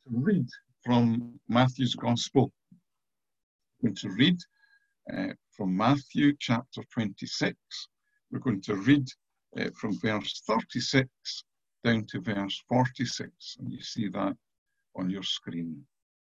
read from Matthew's Gospel. We're going to read from Matthew chapter 26. We're going to read from verse 36 down to verse 46, and you see that on your screen.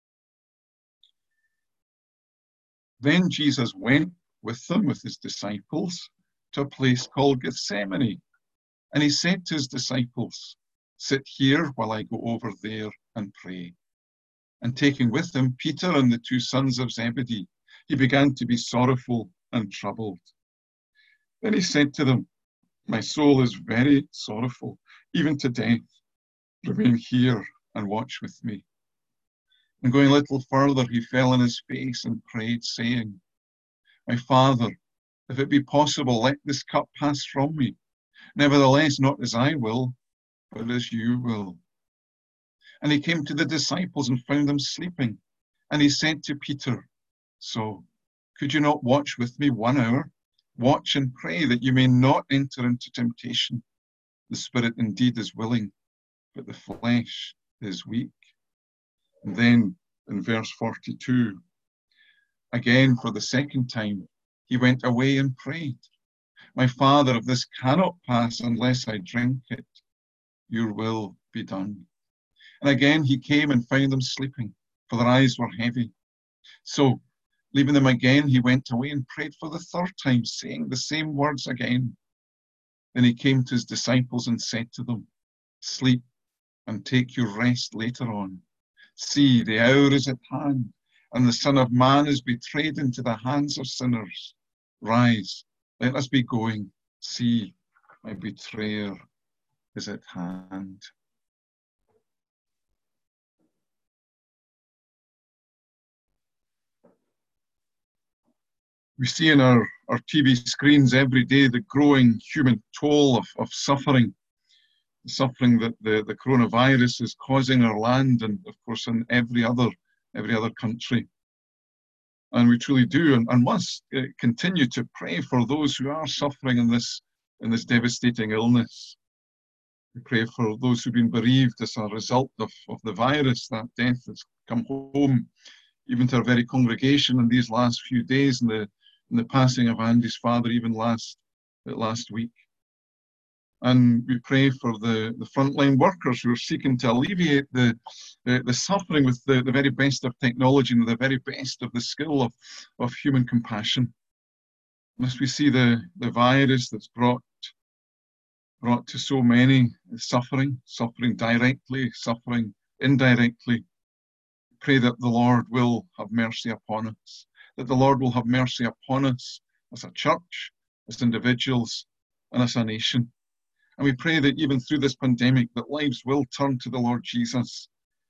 Then Jesus went with them, with his disciples, to a place called Gethsemane. And he said to his disciples, "Sit here while I go over there and pray." And taking with him Peter and the two sons of Zebedee, he began to be sorrowful and troubled. Then he said to them, "My soul is very sorrowful, even to death. Remain here and watch with me." And going a little further, he fell on his face and prayed, saying, "My Father, if it be possible, let this cup pass from me. Nevertheless, not as I will, but as you will." And he came to the disciples and found them sleeping. And he said to Peter, "So, could you not watch with me 1 hour? Watch and pray that you may not enter into temptation. The spirit indeed is willing, but the flesh is weak." And then in verse 42, again for the second time, he went away and prayed, "My Father, if this cannot pass unless I drink it, your will be done." And again he came and found them sleeping, for their eyes were heavy. So, leaving them again, he went away and prayed for the third time, saying the same words again. Then he came to his disciples and said to them, "Sleep and take your rest later on. See, the hour is at hand, and the Son of Man is betrayed into the hands of sinners. Rise, let us be going. See, my betrayer is at hand." We see in our TV screens every day the growing human toll of suffering, the suffering that the coronavirus is causing our land and, of course, in every other country. And we truly do and must continue to pray for those who are suffering in this devastating illness. We pray for those who've been bereaved as a result of the virus. That death has come home, even to our very congregation in these last few days, in the passing of Andy's father, even last week. And we pray for the frontline workers who are seeking to alleviate the suffering with the very best of technology and the very best of the skill of human compassion. As we see the virus that's brought to so many suffering directly, suffering indirectly, pray that the Lord will have mercy upon us, that the Lord will have mercy upon us as a church, as individuals, and as a nation. And we pray that even through this pandemic, that lives will turn to the Lord Jesus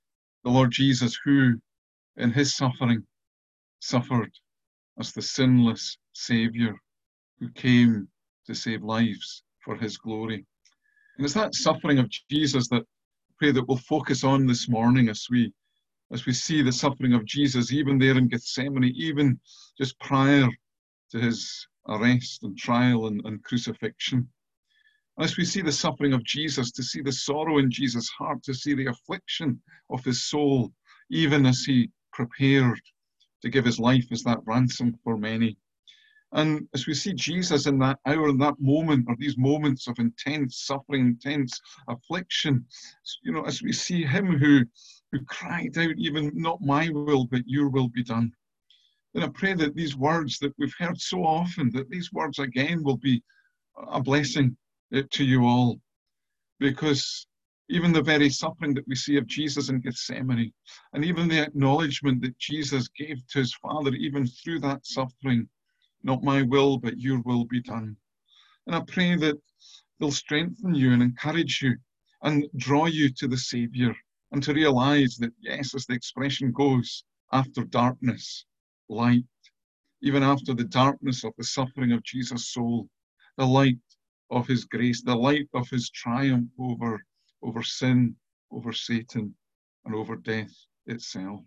who, in his suffering, suffered as the sinless Saviour who came to save lives for his glory. And it's that suffering of Jesus that I pray that we'll focus on this morning as we see the suffering of Jesus, even there in Gethsemane, even just prior to his arrest and trial and crucifixion. As we see the suffering of Jesus, to see the sorrow in Jesus' heart, to see the affliction of his soul, even as he prepared to give his life as that ransom for many. And as we see Jesus in that hour, in that moment, or these moments of intense suffering, intense affliction, as we see him who cried out, even not my will, but your will be done. And I pray that these words that we've heard so often, that these words again will be a blessing to you all. Because even the very suffering that we see of Jesus in Gethsemane, and even the acknowledgement that Jesus gave to his Father, even through that suffering, not my will, but your will be done. And I pray that they'll strengthen you and encourage you and draw you to the Saviour, and to realize that, yes, as the expression goes, after darkness, light. Even after the darkness of the suffering of Jesus' soul, the light of his grace, the light of his triumph over sin, over Satan, and over death itself.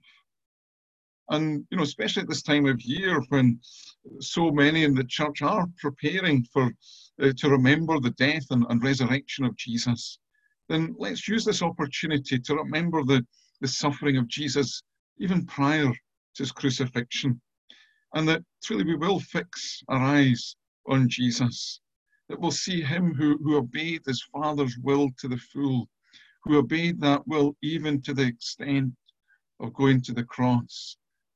And, especially at this time of year when so many in the church are preparing to remember the death and resurrection of Jesus, then let's use this opportunity to remember the the suffering of Jesus even prior to his crucifixion. And that truly we will fix our eyes on Jesus, that we'll see him who obeyed his Father's will to the full, who obeyed that will even to the extent of going to the cross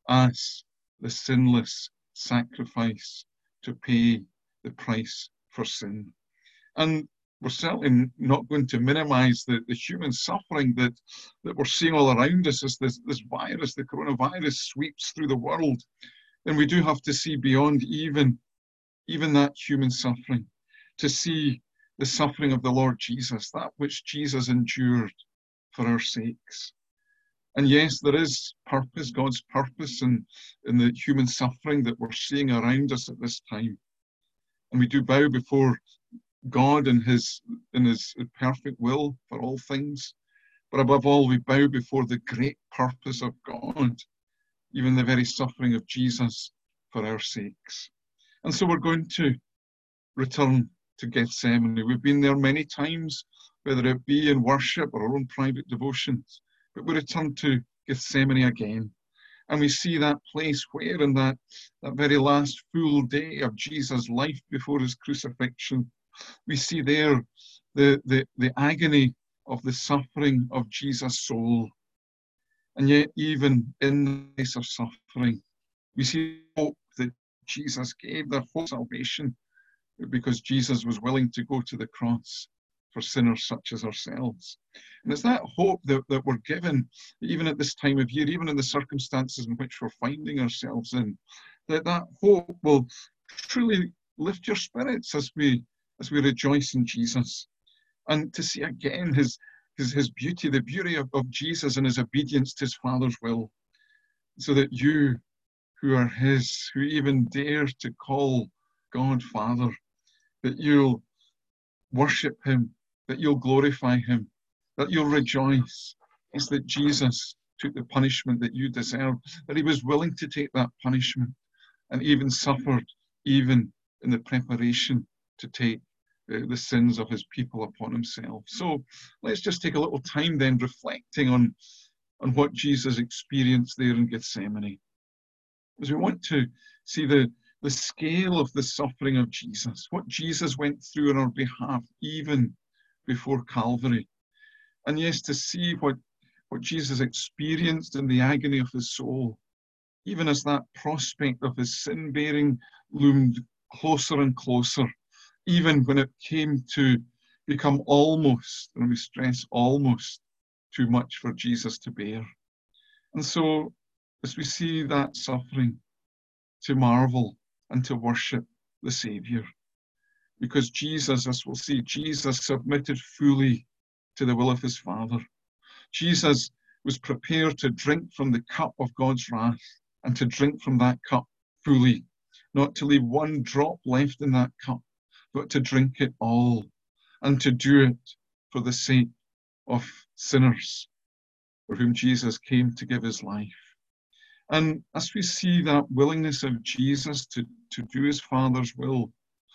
as the sinless sacrifice to pay the price for sin. And we're certainly not going to minimize the human suffering that we're seeing all around us as this virus, the coronavirus, sweeps through the world. And we do have to see beyond even that human suffering, to see the suffering of the Lord Jesus, that which Jesus endured for our sakes. And yes, there is purpose, God's purpose in the human suffering that we're seeing around us at this time. And we do bow before God in his perfect will for all things. But above all, we bow before the great purpose of God, even the very suffering of Jesus for our sakes. And so we're going to return to Gethsemane. We've been there many times, whether it be in worship or our own private devotions, but we return to Gethsemane again. And we see that place where in that very last full day of Jesus' life before his crucifixion, we see there the agony of the suffering of Jesus' soul. And yet even in the place of suffering, we see hope that Jesus gave, the hope of salvation, because Jesus was willing to go to the cross for sinners such as ourselves. And it's that hope that we're given, even at this time of year, even in the circumstances in which we're finding ourselves in, that hope will truly lift your spirits as we rejoice in Jesus. And to see again his beauty, the beauty of Jesus and his obedience to his Father's will, so that you who are his, who even dare to call God Father, that you'll worship him, that you'll glorify him, that you'll rejoice. It's that Jesus took the punishment that you deserved, that he was willing to take that punishment and even suffered, even in the preparation to take the sins of his people upon himself. So let's just take a little time then reflecting on what Jesus experienced there in Gethsemane, as we want to see the scale of the suffering of Jesus, what Jesus went through on our behalf even before Calvary. And yes, to see what Jesus experienced in the agony of his soul, even as that prospect of his sin-bearing loomed closer and closer, even when it came to become almost, and we stress almost, too much for Jesus to bear. And so, as we see that suffering, to marvel and to worship the Saviour. Because Jesus, as we'll see, Jesus submitted fully to the will of his Father. Jesus was prepared to drink from the cup of God's wrath and to drink from that cup fully, not to leave one drop left in that cup, but to drink it all and to do it for the sake of sinners for whom Jesus came to give his life. And as we see that willingness of Jesus to do his Father's will,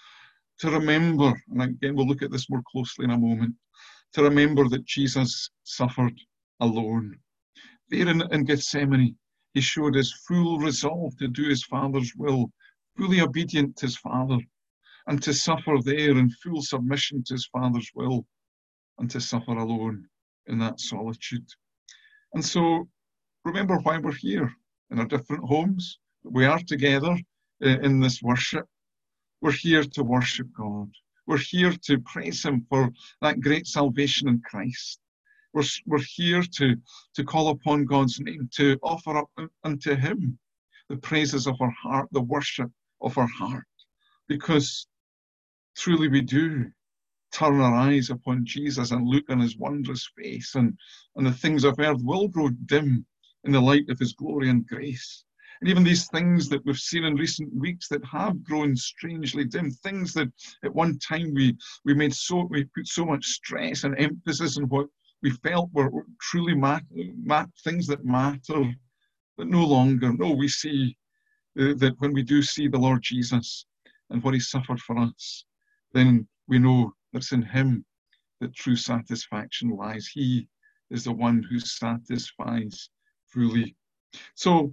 to remember, and again we'll look at this more closely in a moment, to remember that Jesus suffered alone. There in Gethsemane, he showed his full resolve to do his Father's will, fully obedient to his Father, and to suffer there in full submission to his Father's will, and to suffer alone in that solitude. And so remember why we're here in our different homes. We are together in this worship. We're here to worship God. We're here to praise him for that great salvation in Christ. We're here to call upon God's name, to offer up unto him the praises of our heart, the worship of our heart, because truly we do turn our eyes upon Jesus and look on his wondrous face, and the things of earth will grow dim in the light of his glory and grace. And even these things that we've seen in recent weeks that have grown strangely dim, things that at one time we put so much stress and emphasis on what we felt were truly things that matter, but no longer. No, we see that when we do see the Lord Jesus and what he suffered for us, then we know that it's in him that true satisfaction lies. He is the one who satisfies fully. So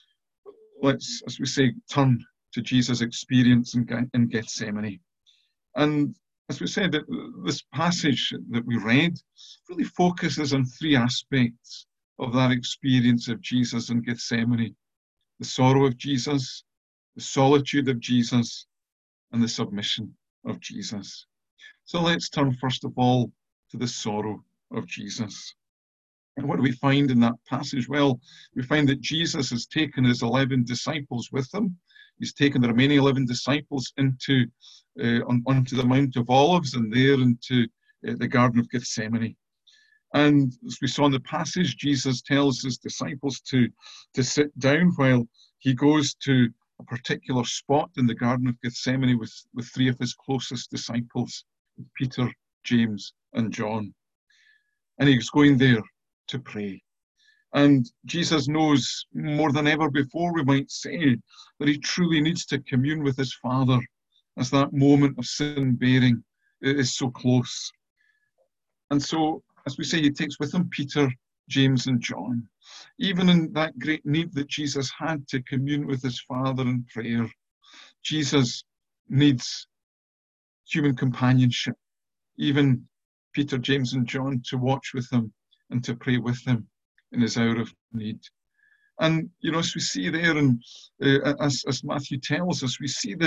let's, as we say, turn to Jesus' experience in Gethsemane. And as we said, this passage that we read really focuses on three aspects of that experience of Jesus in Gethsemane: the sorrow of Jesus, the solitude of Jesus, and the submission of Jesus. So let's turn first of all to the sorrow of Jesus. And what do we find in that passage? Well, we find that Jesus has taken his 11 disciples with him. He's taken the remaining 11 disciples onto the Mount of Olives and there into the Garden of Gethsemane. And as we saw in the passage, Jesus tells his disciples to sit down while he goes to a particular spot in the Garden of Gethsemane with three of his closest disciples, Peter, James, and John. And he's going there to pray. And Jesus knows more than ever before, we might say, that he truly needs to commune with his Father as that moment of sin bearing is so close. And so, as we say, he takes with him Peter, James, and John. Even in that great need that Jesus had to commune with his Father in prayer, Jesus needs human companionship. Even Peter, James, and John to watch with him and to pray with him in his hour of need. And, you know, as we see there, and as Matthew tells us, we see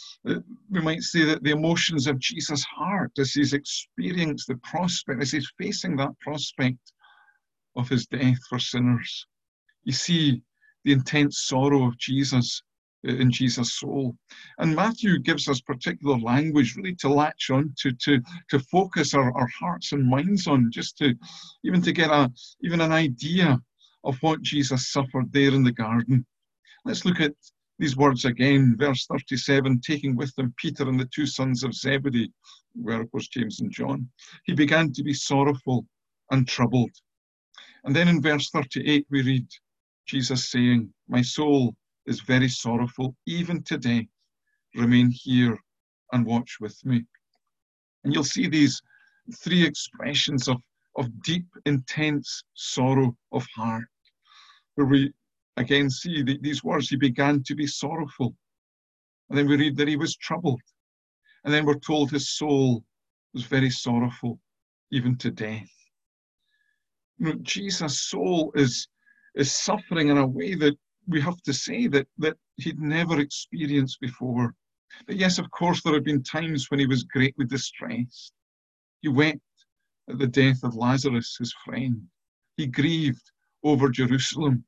we might say that the emotions of Jesus' heart as he's experienced the prospect, as he's facing that prospect of his death for sinners. You see the intense sorrow of Jesus in Jesus' soul. And Matthew gives us particular language really to latch on to focus our hearts and minds on, just to even to get even an idea of what Jesus suffered there in the garden. Let's look at these words again, verse 37, taking with them Peter and the two sons of Zebedee, where of course James and John. He began to be sorrowful and troubled. And then in verse 38 we read Jesus saying, "My soul is very sorrowful, even to death. Remain here and watch with me." And you'll see these three expressions of deep, intense sorrow of heart, where we again see these words, he began to be sorrowful. And then we read that he was troubled. And then we're told his soul was very sorrowful, even to death. You know, Jesus' soul is suffering in a way that we have to say that he'd never experienced before. But yes, of course, there have been times when he was greatly distressed. He wept at the death of Lazarus, his friend. He grieved over Jerusalem,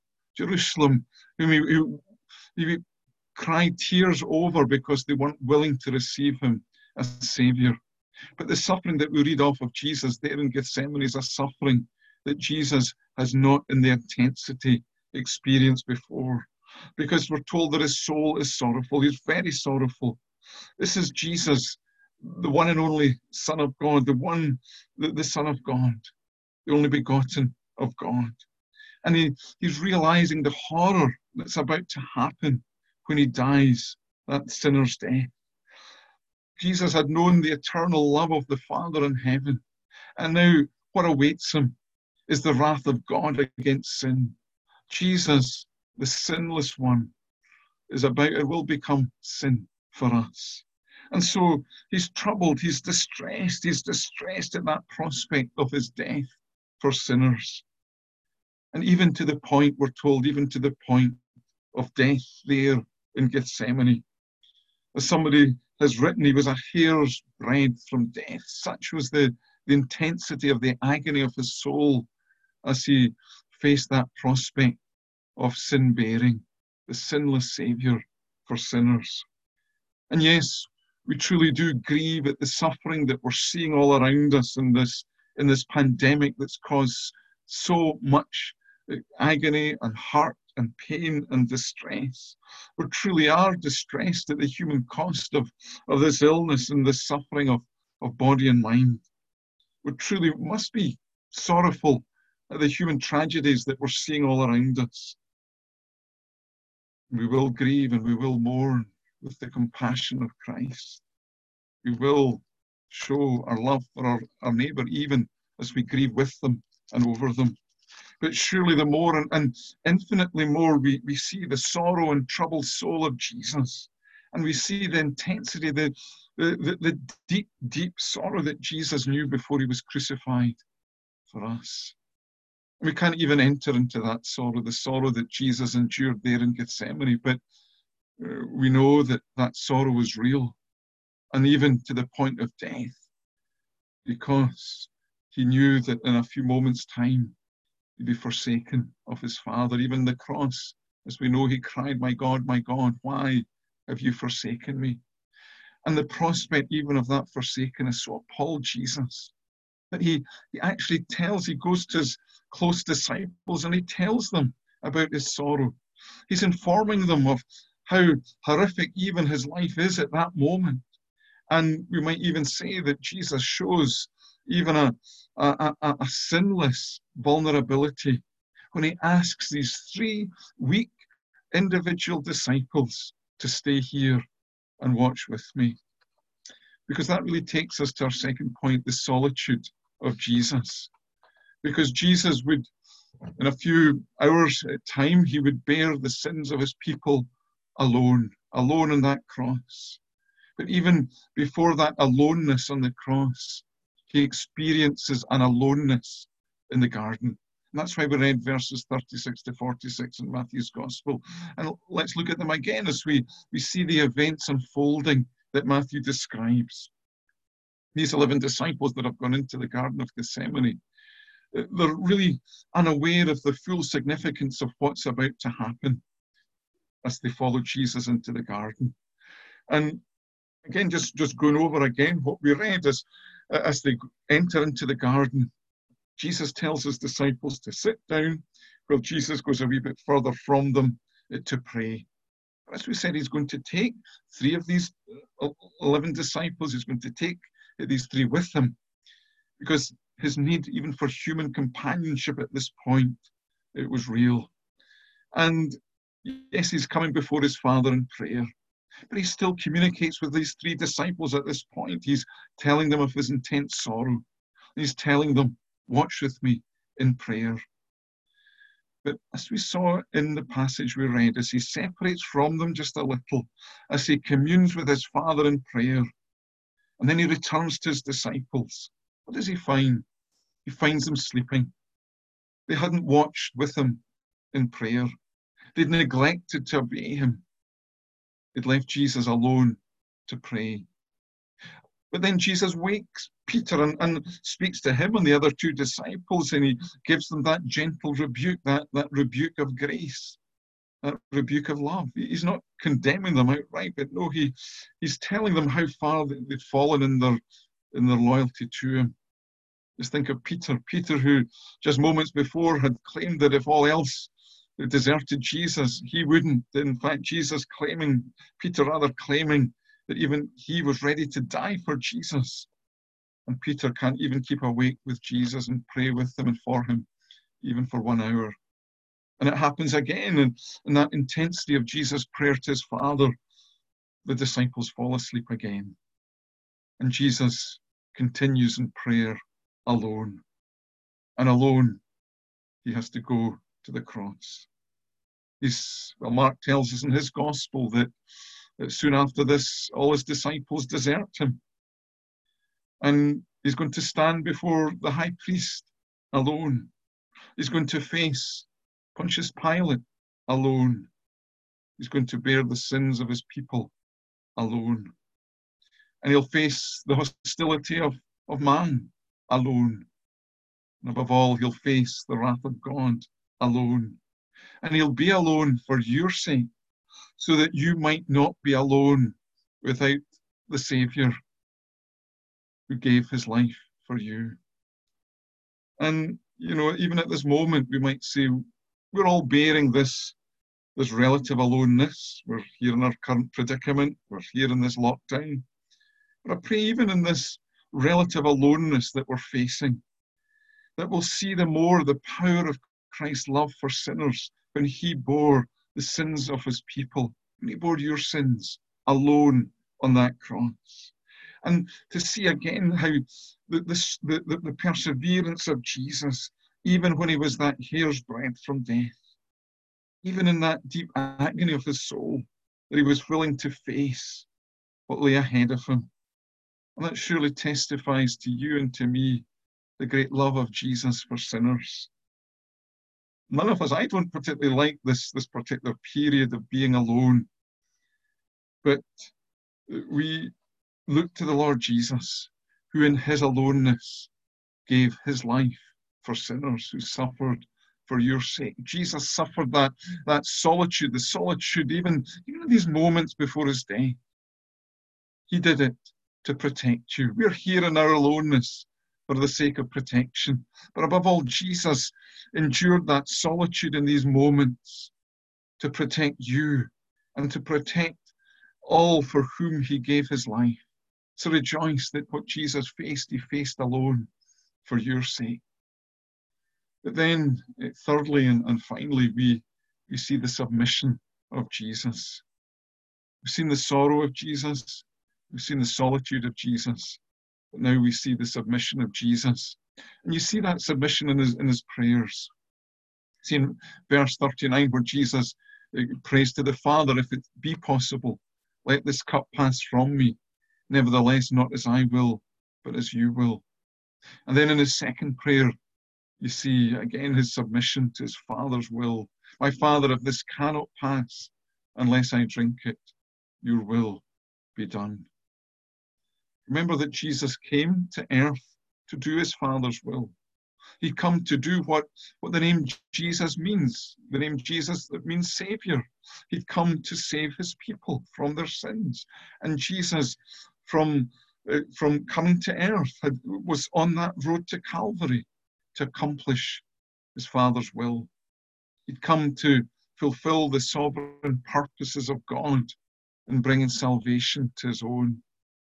whom he cried tears over because they weren't willing to receive him as Saviour. But the suffering that we read of Jesus there in Gethsemane is a suffering that Jesus has not in the intensity experienced before, because we're told that his soul is sorrowful. He's very sorrowful. This is Jesus, the one and only Son of God, the Son of God, the only begotten of God. And he's realizing the horror that's about to happen when he dies that sinner's death. Jesus had known the eternal love of the Father in heaven, and now what awaits him is the wrath of God against sin. Jesus, the sinless one, will become sin for us. And so he's troubled, he's distressed at that prospect of his death for sinners. And even to the point, we're told, even to the point of death there in Gethsemane. As somebody has written, he was a hair's breadth from death. Such was the intensity of the agony of his soul as he faced that prospect of sin bearing, the sinless Saviour for sinners. And yes, we truly do grieve at the suffering that we're seeing all around us in this pandemic that's caused so much agony and hurt and pain and distress. We truly are distressed at the human cost of this illness and this suffering of body and mind. We truly must be sorrowful at the human tragedies that we're seeing all around us. We will grieve and we will mourn with the compassion of Christ. We will show our love for our neighbour even as we grieve with them and over them. But surely the more and infinitely more we see the sorrow and troubled soul of Jesus. And we see the intensity, the deep, deep sorrow that Jesus knew before he was crucified for us. We can't even enter into that sorrow, the sorrow that Jesus endured there in Gethsemane, but we know that that sorrow was real, and even to the point of death, because he knew that in a few moments' time, he'd be forsaken of his Father. Even the cross, as we know, he cried, my God, why have you forsaken me? And the prospect even of that forsakenness so appalled Jesus that he actually he goes to his close disciples and he tells them about his sorrow. He's informing them of how horrific even his life is at that moment. And we might even say that Jesus shows even a sinless vulnerability when he asks these 3 weak individual disciples to stay here and watch with me. Because that really takes us to our second point, the solitude of Jesus. Because Jesus would, in a few hours at time, he would bear the sins of his people alone on that cross. But even before that aloneness on the cross, he experiences an aloneness in the garden. And that's why we read verses 36 to 46 in Matthew's Gospel. And let's look at them again as we see the events unfolding that Matthew describes. These 11 disciples that have gone into the Garden of Gethsemane, they're really unaware of the full significance of what's about to happen as they follow Jesus into the garden. And again, just going over again what we read as they enter into the garden, Jesus tells his disciples to sit down while Jesus goes a wee bit further from them to pray. As we said, he's going to take 3 of these 11 disciples, he's going to take these 3 with him, because his need even for human companionship at this point, it was real. And yes, he's coming before his Father in prayer, but he still communicates with these 3 disciples at this point. He's telling them of his intense sorrow. He's telling them, watch with me in prayer. But as we saw in the passage we read, as he separates from them just a little, as he communes with his Father in prayer, and then he returns to his disciples, what does he find? He finds them sleeping. They hadn't watched with him in prayer. They'd neglected to obey him. They'd left Jesus alone to pray. But then Jesus wakes Peter and speaks to him and the other 2 disciples, and he gives them that gentle rebuke, that rebuke of grace, that rebuke of love. He's not condemning them outright, but no, he's telling them how far they've fallen in their loyalty to him. Just think of Peter who just moments before had claimed that if all else deserted Jesus, he wouldn't. In fact, Peter claiming that even he was ready to die for Jesus. And Peter can't even keep awake with Jesus and pray with him and for him, even for 1 hour. And it happens again in that intensity of Jesus' prayer to his Father. The disciples fall asleep again. And Jesus continues in prayer alone. And alone, he has to go to the cross. Mark tells us in his Gospel that soon after this, all his disciples desert him. And he's going to stand before the high priest alone. He's going to face Pontius Pilate alone. He's going to bear the sins of his people alone. And he'll face the hostility of man alone. And above all, he'll face the wrath of God alone. And he'll be alone for your sake, so that you might not be alone without the Saviour who gave his life for you. And, even at this moment, we might say, we're all bearing this relative aloneness. We're here in our current predicament. We're here in this lockdown. But I pray even in this relative aloneness that we're facing, that we'll see the power of Christ's love for sinners when he bore the sins of his people, when he bore your sins alone on that cross. And to see again how the perseverance of Jesus, even when he was that hair's breadth from death, even in that deep agony of his soul, that he was willing to face what lay ahead of him. And that surely testifies to you and to me the great love of Jesus for sinners. None of us, I don't particularly like this particular period of being alone, but we look to the Lord Jesus, who in his aloneness gave his life for sinners, who suffered for your sake. Jesus suffered that solitude, the solitude even in these moments before his death. He did it to protect you. We're here in our aloneness for the sake of protection. But above all, Jesus endured that solitude in these moments to protect you and to protect all for whom he gave his life. So rejoice that what Jesus faced, he faced alone for your sake. But then, thirdly and finally, we see the submission of Jesus. We've seen the sorrow of Jesus. We've seen the solitude of Jesus. But now we see the submission of Jesus. And you see that submission in his prayers. See in verse 39 where Jesus prays to the Father, if it be possible, let this cup pass from me. Nevertheless, not as I will, but as you will. And then in his second prayer, you see again his submission to his Father's will. My Father, if this cannot pass unless I drink it, your will be done. Remember that Jesus came to earth to do his Father's will. He'd come to do what the name Jesus means. The name Jesus, that means Savior. He'd come to save his people from their sins. And Jesus, from coming to earth, was on that road to Calvary to accomplish his Father's will. He'd come to fulfill the sovereign purposes of God in bringing salvation to his own.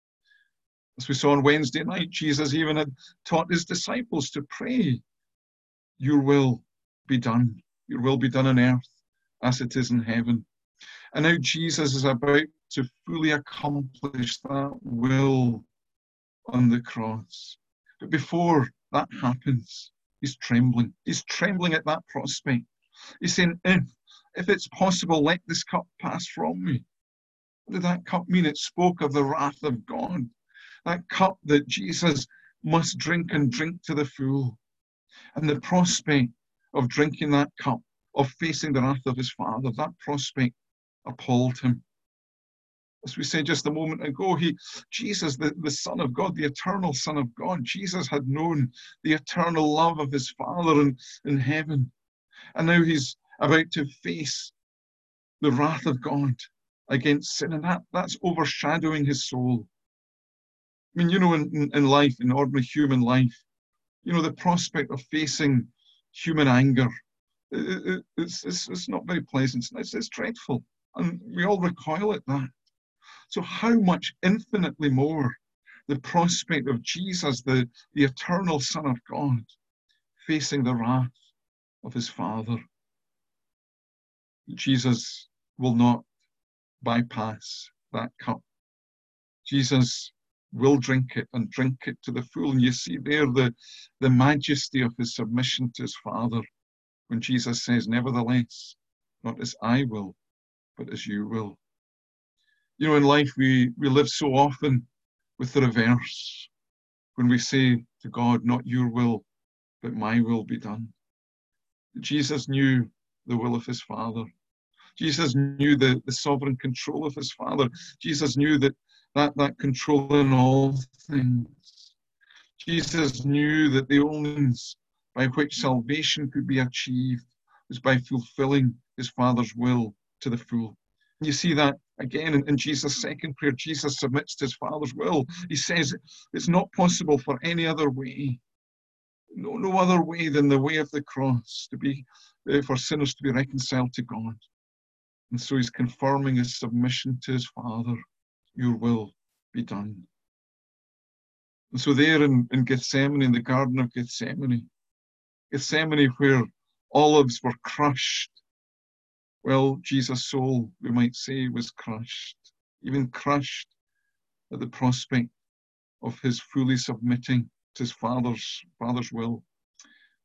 As we saw on Wednesday night, Jesus even had taught his disciples to pray, your will be done. Your will be done on earth as it is in heaven. And now Jesus is about to fully accomplish that will on the cross. But before that happens, he's trembling. He's trembling at that prospect. He's saying, if it's possible, let this cup pass from me. What did that cup mean? It spoke of the wrath of God. That cup that Jesus must drink and drink to the full. And the prospect of drinking that cup, of facing the wrath of his Father, that prospect appalled him. As we said just a moment ago, Jesus, the Son of God, the eternal Son of God, Jesus had known the eternal love of his Father in heaven. And now he's about to face the wrath of God against sin, and that's overshadowing his soul. I mean, in life, in ordinary human life, the prospect of facing human anger, it's not very pleasant. It's dreadful, and we all recoil at that. So how much infinitely more the prospect of Jesus, the eternal Son of God, facing the wrath of his Father. Jesus will not bypass that cup. Jesus will drink it and drink it to the full. And you see there the majesty of his submission to his Father when Jesus says, nevertheless, not as I will, but as you will. In life we live so often with the reverse, when we say to God, not your will, but my will be done. Jesus knew the will of his Father. Jesus knew the sovereign control of his Father. Jesus knew that control in all things. Jesus knew that the only means by which salvation could be achieved was by fulfilling his Father's will to the full. And you see that again in Jesus' second prayer. Jesus submits to his Father's will. He says it's not possible for any other way. No other way than the way of the cross to be for sinners to be reconciled to God. And so he's confirming his submission to his Father. Your will be done. And so there in Gethsemane, in the Garden of Gethsemane where olives were crushed, well, Jesus' soul, we might say, was crushed, even crushed at the prospect of his fully submitting to his Father's will.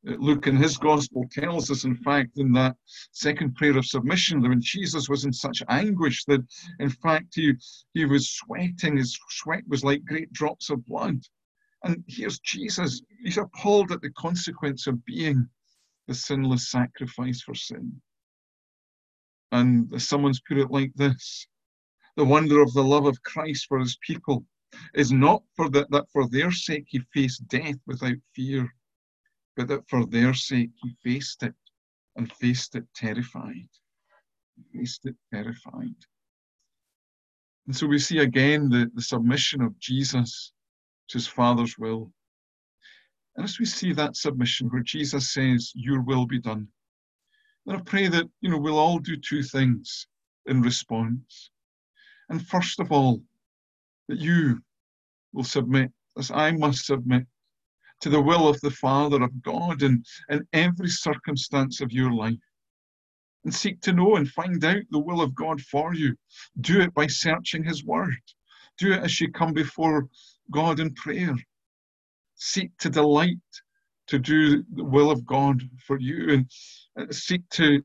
Luke in his gospel tells us, in fact, in that second prayer of submission, that when Jesus was in such anguish that, in fact, he was sweating. His sweat was like great drops of blood. And here's Jesus. He's appalled at the consequence of being the sinless sacrifice for sin. And someone's put it like this: the wonder of the love of Christ for his people is not that for their sake he faced death without fear, but that for their sake he faced it, and faced it terrified. Faced it terrified. And so we see again the submission of Jesus to his Father's will. And as we see that submission where Jesus says, your will be done, then I pray that, we'll all do two things in response. And first of all, that you will submit, as I must submit, to the will of the Father, of God, in every circumstance of your life. And seek to know and find out the will of God for you. Do it by searching his word. Do it as you come before God in prayer. Seek to delight to do the will of God for you, and seek to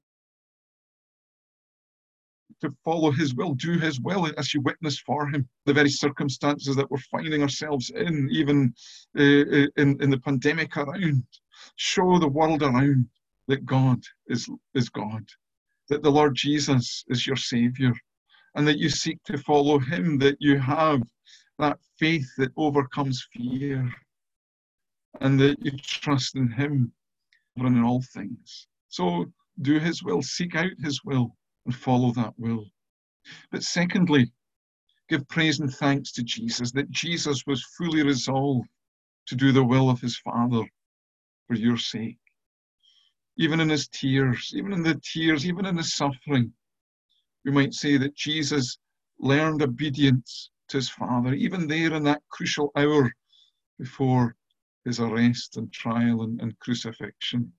follow his will, do his will as you witness for him. The very circumstances that we're finding ourselves in, even in the pandemic around, show the world around that God is God, that the Lord Jesus is your Savior, and that you seek to follow him, that you have that faith that overcomes fear, and that you trust in him in all things. So do his will, seek out his will, and follow that will. But secondly, give praise and thanks to Jesus, that Jesus was fully resolved to do the will of his Father for your sake. Even in his tears, even in his suffering, we might say that Jesus learned obedience to his Father, even there in that crucial hour before his arrest and trial and crucifixion.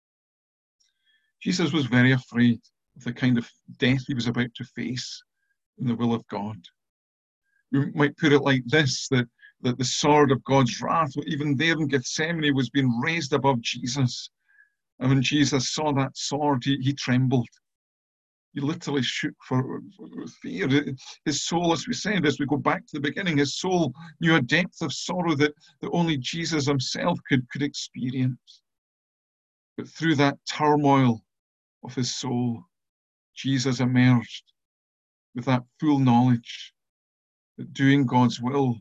Jesus was very afraid of the kind of death he was about to face in the will of God. We might put it like this, that the sword of God's wrath, even there in Gethsemane, was being raised above Jesus. And when Jesus saw that sword, he trembled. He literally shook for fear. His soul, as we said, as we go back to the beginning, his soul knew a depth of sorrow that only Jesus himself could experience. But through that turmoil of his soul, Jesus emerged with that full knowledge that doing God's will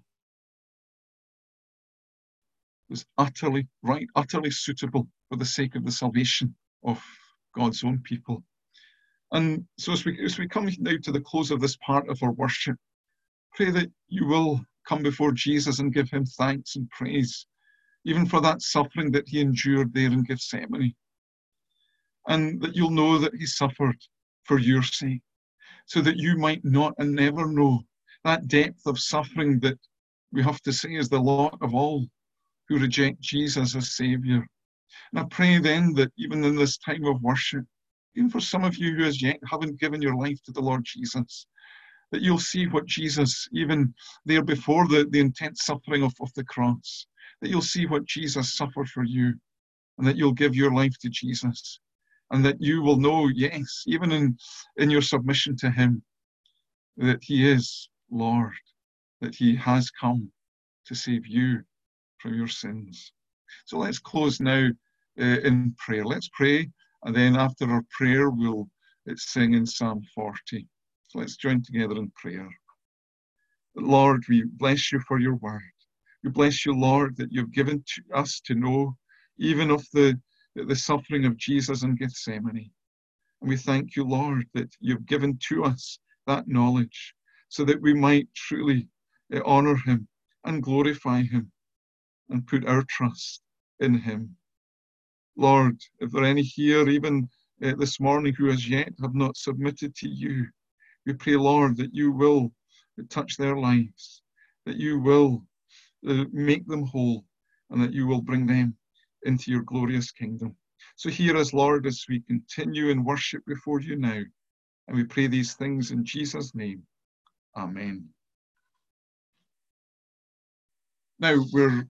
was utterly right, utterly suitable for the sake of the salvation of God's own people. And so as we come now to the close of this part of our worship, pray that you will come before Jesus and give him thanks and praise, even for that suffering that he endured there in Gethsemane. And that you'll know that he suffered for your sake, so that you might not and never know that depth of suffering that we have to say is the lot of all who reject Jesus as Saviour. And I pray then that even in this time of worship, even for some of you who as yet haven't given your life to the Lord Jesus, that you'll see what Jesus, even there before the intense suffering of the cross, that you'll see what Jesus suffered for you, and that you'll give your life to Jesus. And that you will know, yes, even in your submission to him, that he is Lord, that he has come to save you from your sins. So let's close now in prayer. Let's pray, and then after our prayer, we'll sing in Psalm 40. So let's join together in prayer. Lord, we bless you for your word. We bless you, Lord, that you've given to us to know even of the suffering of Jesus in Gethsemane. And we thank you, Lord, that you've given to us that knowledge so that we might truly honor him and glorify him and put our trust in him. Lord, if there are any here, even this morning, who as yet have not submitted to you, we pray, Lord, that you will touch their lives, that you will make them whole, and that you will bring them into your glorious kingdom. So hear us, Lord, as we continue in worship before you now. And we pray these things in Jesus' name. Amen. Now we're